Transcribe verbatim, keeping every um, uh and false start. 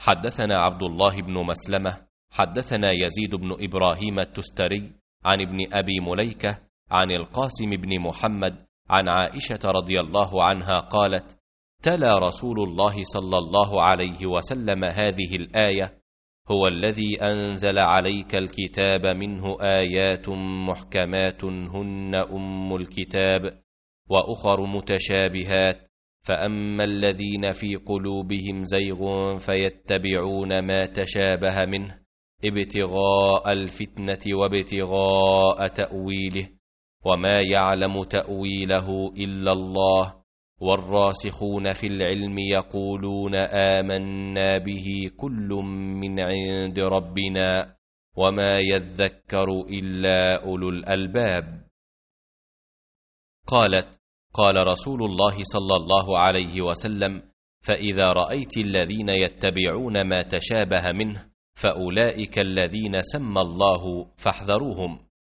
حدثنا عبد الله بن مسلمة حدثنا يزيد بن إبراهيم التستري عن ابن أبي مليكة عن القاسم بن محمد عن عائشة رضي الله عنها قالت: تلا رسول الله صلى الله عليه وسلم هذه الآية: هو الذي أنزل عليك الكتاب منه آيات محكمات هن أم الكتاب وأخر متشابهات، فأما الذين في قلوبهم زيغ فيتبعون ما تشابه منه ابتغاء الفتنة وابتغاء تأويله، وما يعلم تأويله إلا الله، والراسخون في العلم يقولون آمنا به كل من عند ربنا وما يذكر إلا أولو الألباب. قالت: قال رسول الله صلى الله عليه وسلم: فإذا رأيت الذين يتبعون ما تشابه منه فأولئك الذين سمى الله فاحذروهم.